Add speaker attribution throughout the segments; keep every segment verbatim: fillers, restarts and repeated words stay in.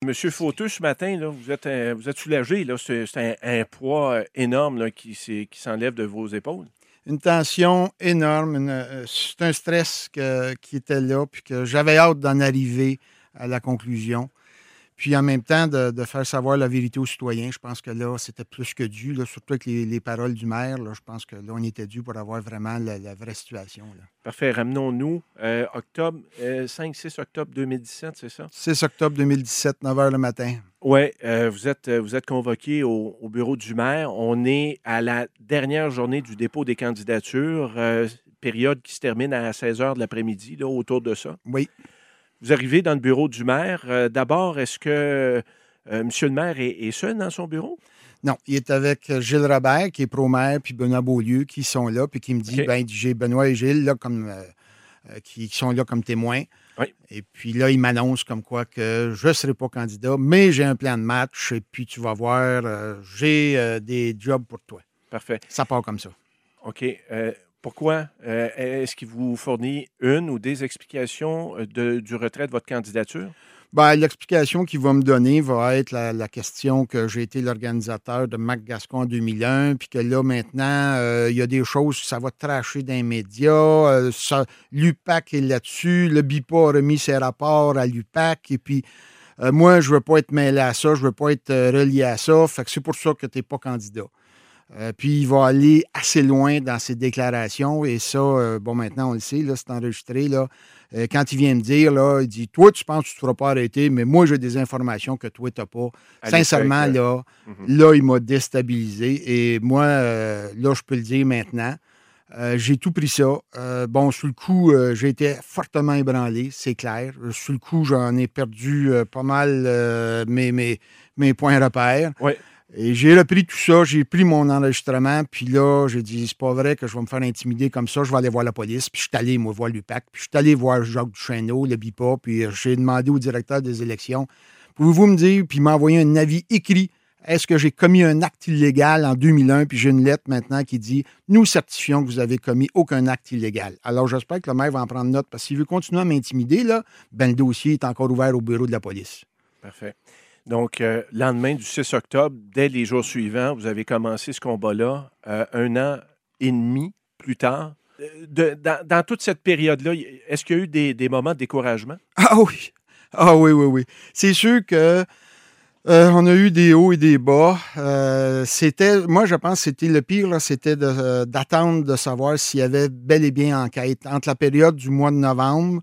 Speaker 1: Monsieur Fauteux, ce matin, là, vous êtes euh, vous êtes soulagé. Là, c'est, c'est un, un poids euh, énorme là, qui, s'est- qui s'enlève de vos épaules.
Speaker 2: Une tension énorme, une, euh, c'est un stress que- qui était là, puis que j'avais hâte d'en arriver à la conclusion. Puis en même temps, de, de faire savoir la vérité aux citoyens, je pense que là, c'était plus que dû, là, surtout avec les, les paroles du maire. Là, je pense que là, on était dû pour avoir vraiment la, la vraie situation. Là.
Speaker 1: Parfait. Ramenons-nous. Euh, octobre, euh, cinq six octobre deux mille dix-sept, c'est ça?
Speaker 2: six octobre deux mille dix-sept, neuf heures le matin.
Speaker 1: Oui, vous êtes, euh, vous êtes convoqué au, au bureau du maire. On est à la dernière journée du dépôt des candidatures, euh, période qui se termine à seize heures de l'après-midi, là, autour de ça.
Speaker 2: Oui.
Speaker 1: Vous arrivez dans le bureau du maire. Euh, d'abord, est-ce que euh, M. le maire est, est seul dans son bureau?
Speaker 2: Non, il est avec Gilles Robert, qui est pro-maire, puis Benoît Beaulieu, qui sont là, puis qui me dit,
Speaker 1: OK.
Speaker 2: ben, j'ai Benoît et Gilles, là, comme, euh, euh, qui, qui sont là comme témoins.
Speaker 1: Oui.
Speaker 2: Et puis là, il m'annonce comme quoi que je ne serai pas candidat, mais j'ai un plan de match, et puis tu vas voir, euh, j'ai euh, des jobs pour toi.
Speaker 1: Parfait.
Speaker 2: Ça part comme ça.
Speaker 1: OK. Euh, pourquoi? Euh, est-ce qu'il vous fournit une ou des explications de, du retrait de votre candidature?
Speaker 2: Ben, l'explication qu'il va me donner va être la, la question que j'ai été l'organisateur de Mac Gascon en deux mille un, puis que là, maintenant, euh, il y a des choses, ça va tracher dans les médias. Euh, ça, L'U P A C est là-dessus. Le B I P A a remis ses rapports à l'U P A C. Et puis, euh, moi, je ne veux pas être mêlé à ça, je ne veux pas être euh, relié à ça. Fait que c'est pour ça que tu n'es pas candidat. Euh, puis, il va aller assez loin dans ses déclarations. Et ça, euh, bon, maintenant, on le sait, là, c'est enregistré, là. Euh, quand il vient me dire, là, il dit, toi, tu penses que tu ne te feras pas arrêter, mais moi, j'ai des informations que toi, tu n'as pas.
Speaker 1: À
Speaker 2: Sincèrement,
Speaker 1: l'époque,
Speaker 2: là,
Speaker 1: Mhm.
Speaker 2: là, il m'a déstabilisé. Et moi, euh, là, je peux le dire maintenant, euh, j'ai tout pris ça. Euh, bon, sur le coup, euh, j'ai été fortement ébranlé, c'est clair. Euh, Sur le coup, j'en ai perdu euh, pas mal euh, mes, mes, mes points repères.
Speaker 1: Oui.
Speaker 2: Et j'ai repris tout ça, j'ai pris mon enregistrement, puis là, j'ai dit, c'est pas vrai que je vais me faire intimider comme ça, je vais aller voir la police. Puis je suis allé, moi, voir l'U P A C, puis je suis allé voir Jacques Duchesneau, le B I P A, puis j'ai demandé au directeur des élections, pouvez-vous me dire, puis m'envoyer un avis écrit, est-ce que j'ai commis un acte illégal en deux mille un, puis j'ai une lettre maintenant qui dit, nous certifions que vous avez commis aucun acte illégal. Alors, j'espère que le maire va en prendre note, parce que s'il veut continuer à m'intimider, là, ben le dossier est encore ouvert au bureau de la police.
Speaker 1: Parfait. Donc, euh, lendemain du six octobre, dès les jours suivants, vous avez commencé ce combat-là euh, un an et demi plus tard. Euh, de- dans, dans toute cette période-là, est-ce qu'il y a eu des, des moments de découragement?
Speaker 2: Ah oui, ah oui, oui, oui. C'est sûr que euh, on a eu des hauts et des bas. Euh, c'était, moi, je pense que c'était le pire, là, c'était de, euh, d'attendre de savoir s'il y avait bel et bien enquête. Entre la période du mois de novembre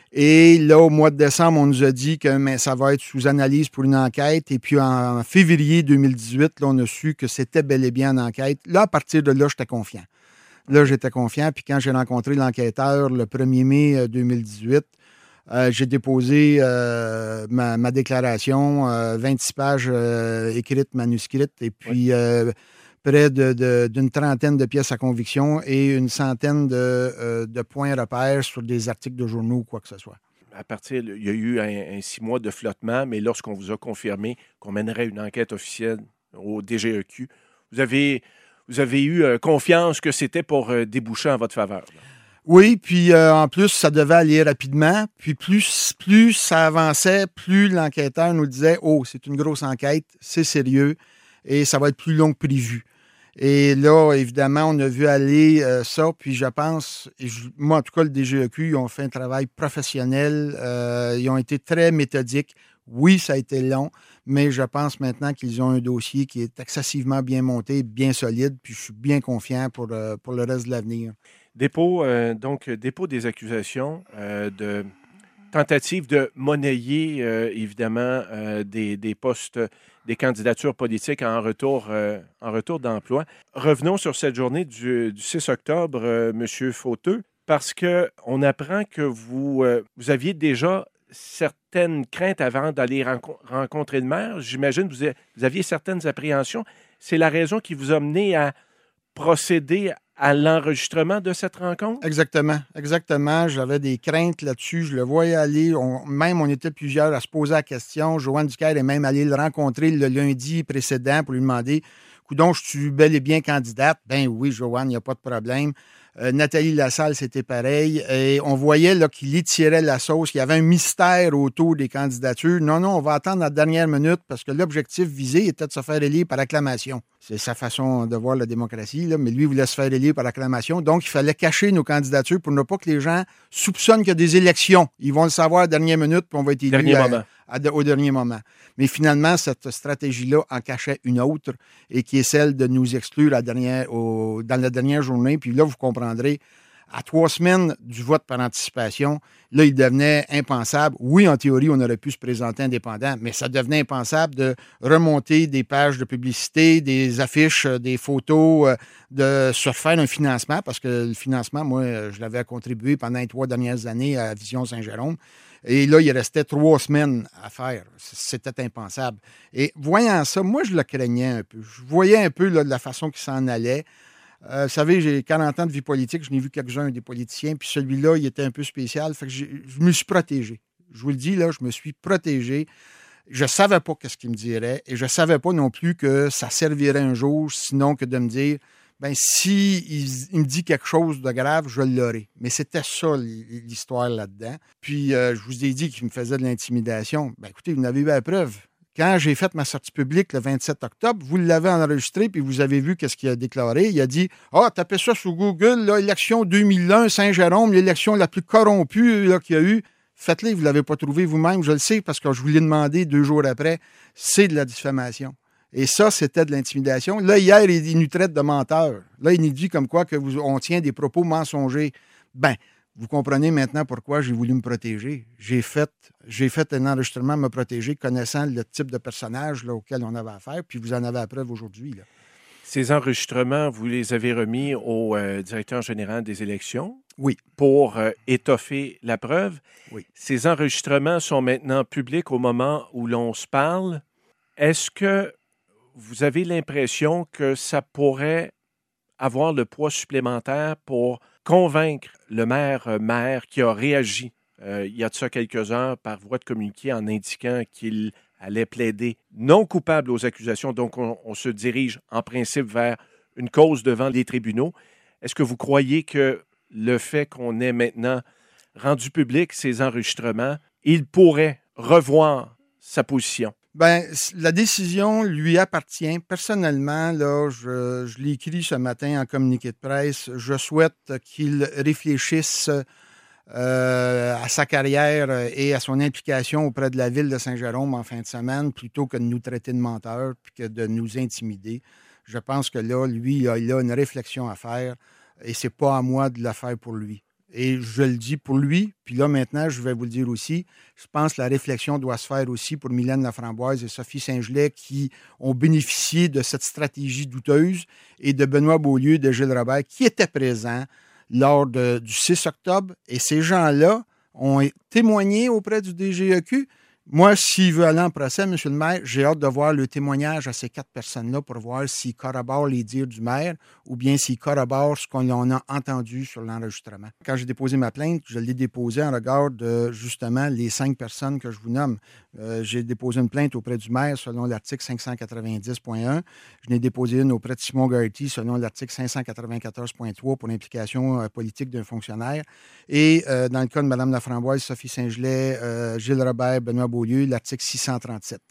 Speaker 2: et là, au mois de décembre, on nous a dit que mais, ça va être sous analyse pour une enquête. Et puis en février deux mille dix-huit, là, on a su que c'était bel et bien en enquête. Là, à partir de là, j'étais confiant. Là, j'étais confiant. Puis quand j'ai rencontré l'enquêteur le premier mai deux mille dix-huit, euh, j'ai déposé euh, ma, ma déclaration, euh, vingt-six pages euh, écrites, manuscrites, et puis euh, près de, de, d'une trentaine de pièces à conviction et une centaine de, euh, de points repères sur des articles de journaux ou quoi que ce soit.
Speaker 1: À partir, il y a eu un, un six mois de flottement, mais lorsqu'on vous a confirmé qu'on mènerait une enquête officielle au D G E Q, vous avez, vous avez eu euh, confiance que c'était pour euh, déboucher en votre faveur. Là.
Speaker 2: Oui, puis euh, en plus, ça devait aller rapidement. Puis plus, plus ça avançait, plus l'enquêteur nous disait « Oh, c'est une grosse enquête, c'est sérieux et ça va être plus long que prévu. » Et là, évidemment, on a vu aller euh, ça, puis je pense, et je, moi en tout cas, le D G E Q, ils ont fait un travail professionnel, euh, ils ont été très méthodiques. Oui, ça a été long, mais je pense maintenant qu'ils ont un dossier qui est excessivement bien monté, bien solide, puis je suis bien confiant pour, euh, pour le reste de l'avenir.
Speaker 1: Dépôt, euh, donc, dépôt des accusations euh, de tentative de monnayer, euh, évidemment, euh, des, des postes, des candidatures politiques en retour, euh, en retour d'emploi. Revenons sur cette journée du, du six octobre, euh, M. Fauteux, parce qu'on apprend que vous, euh, vous aviez déjà certaines craintes avant d'aller renco- rencontrer le maire. J'imagine que vous, a- vous aviez certaines appréhensions. C'est la raison qui vous a mené à procéder à l'enregistrement de cette rencontre?
Speaker 2: Exactement, exactement. J'avais des craintes là-dessus. Je le voyais aller. On, même, on était plusieurs à se poser la question. Joanne Ducaire est même allée le rencontrer le lundi précédent pour lui demander « Coudon, je suis bel et bien candidate? » Ben oui, Joanne, il n'y a pas de problème. Euh, Nathalie Lassalle, c'était pareil. Et on voyait là, qu'il étirait la sauce, qu'il y avait un mystère autour des candidatures. Non, non, on va attendre la dernière minute parce que l'objectif visé était de se faire élire par acclamation. C'est sa façon de voir la démocratie, là, mais lui voulait se faire élire par acclamation. Donc, il fallait cacher nos candidatures pour ne pas que les gens soupçonnent qu'il y a des élections. Ils vont le savoir à la dernière minute, puis on va être élu
Speaker 1: Dernier
Speaker 2: à,
Speaker 1: moment.
Speaker 2: à, à, au dernier moment. Mais finalement, cette stratégie-là en cachait une autre et qui est celle de nous exclure à dernière, au, dans la dernière journée. Puis là, vous comprendrez, à trois semaines du vote par anticipation, là, il devenait impensable. Oui, en théorie, on aurait pu se présenter indépendant, mais ça devenait impensable de remonter des pages de publicité, des affiches, des photos, de se refaire un financement, parce que le financement, moi, je l'avais contribué pendant les trois dernières années à Vision Saint-Jérôme. Et là, il restait trois semaines à faire. C'était impensable. Et voyant ça, moi, je le craignais un peu. Je voyais un peu là, de la façon qu'il s'en allait. Euh, vous savez, j'ai quarante ans de vie politique, je n'ai vu quelques-uns des politiciens, puis celui-là, il était un peu spécial. Fait que je me suis protégé. Je vous le dis, là, je me suis protégé. Je ne savais pas ce qu'il me dirait et je ne savais pas non plus que ça servirait un jour, sinon que de me dire, ben si il, il me dit quelque chose de grave, je l'aurai. Mais c'était ça l'histoire là-dedans. Puis, euh, je vous ai dit qu'il me faisait de l'intimidation. Ben écoutez, vous n'avez eu la preuve. Quand j'ai fait ma sortie publique le vingt-sept octobre, vous l'avez enregistré, puis vous avez vu qu'est-ce qu'il a déclaré. Il a dit « Ah, tapez ça sur Google, là, élection deux mille un, Saint-Jérôme, l'élection la plus corrompue là, qu'il y a eu. Faites-le, vous ne l'avez pas trouvé vous-même, je le sais, parce que je vous l'ai demandé deux jours après. C'est de la diffamation. » Et ça, c'était de l'intimidation. Là, hier, il, il nous traite de menteurs. Là, il nous dit comme quoi que vous, on tient des propos mensongers. Ben, vous comprenez maintenant pourquoi j'ai voulu me protéger. J'ai fait, j'ai fait un enregistrement me protéger, connaissant le type de personnage là, auquel on avait affaire, puis vous en avez la preuve aujourd'hui. Là.
Speaker 1: Ces enregistrements, vous les avez remis au euh, directeur général des élections?
Speaker 2: Oui.
Speaker 1: Pour euh, étoffer la preuve?
Speaker 2: Oui.
Speaker 1: Ces enregistrements sont maintenant publics au moment où l'on se parle. Est-ce que vous avez l'impression que ça pourrait avoir le poids supplémentaire pour convaincre le maire-maire qui a réagi euh, il y a de ça quelques heures par voie de communiqué en indiquant qu'il allait plaider non coupable aux accusations. Donc, on, on se dirige en principe vers une cause devant les tribunaux. Est-ce que vous croyez que le fait qu'on ait maintenant rendu public ces enregistrements, il pourrait revoir sa position?
Speaker 2: Bien, la décision lui appartient. Personnellement, là, je, je l'ai écrit ce matin en communiqué de presse. Je souhaite qu'il réfléchisse euh, à sa carrière et à son implication auprès de la ville de Saint-Jérôme en fin de semaine, plutôt que de nous traiter de menteurs puis que de nous intimider. Je pense que là, lui, il a, il a une réflexion à faire et c'est pas à moi de la faire pour lui. Et je le dis pour lui, puis là, maintenant, je vais vous le dire aussi, je pense que la réflexion doit se faire aussi pour Mylène Laframboise et Sophie Saint-Gelais qui ont bénéficié de cette stratégie douteuse et de Benoît Beaulieu et de Gilles Robert qui étaient présents lors de, du six octobre. Et ces gens-là ont témoigné auprès du D G E Q. Moi, s'il veut aller en procès, M. le maire, j'ai hâte de voir le témoignage à ces quatre personnes-là pour voir s'ils corroborent les dires du maire ou bien s'ils corroborent ce qu'on a entendu sur l'enregistrement. Quand j'ai déposé ma plainte, je l'ai déposée en regard de, justement, les cinq personnes que je vous nomme. Euh, j'ai déposé une plainte auprès du maire selon l'article cinq cent quatre-vingt-dix point un. Je n'ai déposé une auprès de Simon Garrity selon l'article cinq cent quatre-vingt-quatorze point trois pour l'implication euh, politique d'un fonctionnaire. Et euh, dans le cas de Mme Laframboise, Sophie Saint-Gelais, euh, Gilles Robert, Benoît Beaulieu, l'article six cent trente-sept,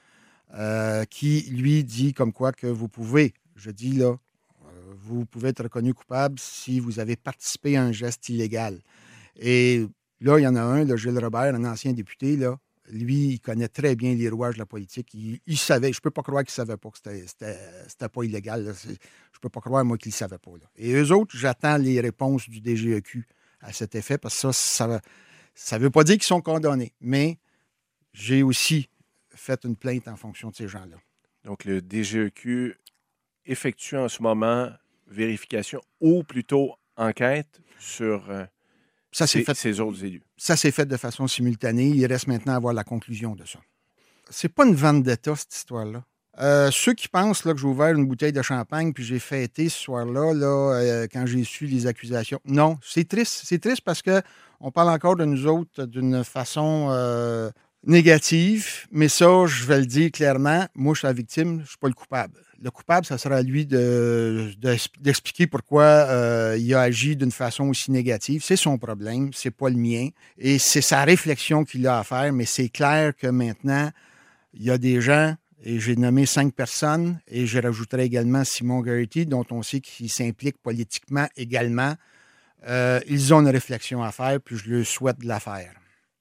Speaker 2: euh, qui, lui, dit comme quoi que vous pouvez, je dis là, euh, vous pouvez être reconnu coupable si vous avez participé à un geste illégal. Et là, il y en a un, là, Gilles Robert, un ancien député, là, lui, il connaît très bien les rouages de la politique. Il, il savait, je ne peux pas croire qu'il ne savait pas que c'était, c'était, c'était pas illégal. Là. Je ne peux pas croire, moi, qu'il ne savait pas. Là. Et eux autres, j'attends les réponses du D G E Q à cet effet, parce que ça, ça ne veut pas dire qu'ils sont condamnés, mais j'ai aussi fait une plainte en fonction de ces gens-là.
Speaker 1: Donc, le D G E Q effectue en ce moment vérification ou plutôt enquête sur euh,
Speaker 2: ça
Speaker 1: ces,
Speaker 2: fait,
Speaker 1: ces autres élus.
Speaker 2: Ça s'est fait de façon simultanée. Il reste maintenant à voir la conclusion de ça. C'est pas une vendetta, cette histoire-là. Euh, ceux qui pensent là, que j'ai ouvert une bouteille de champagne puis j'ai fêté ce soir-là là, euh, quand j'ai su les accusations. Non, c'est triste. C'est triste parce qu'on parle encore de nous autres d'une façon euh, négative, mais ça, je vais le dire clairement, moi, je suis la victime, je ne suis pas le coupable. Le coupable, ça sera à lui de, de, d'expliquer pourquoi euh, il a agi d'une façon aussi négative. C'est son problème, c'est pas le mien. Et c'est sa réflexion qu'il a à faire, mais c'est clair que maintenant, il y a des gens, et j'ai nommé cinq personnes, et je rajouterai également Simon Garrity, dont on sait qu'il s'implique politiquement également. Euh, ils ont une réflexion à faire, puis je leur souhaite de la faire.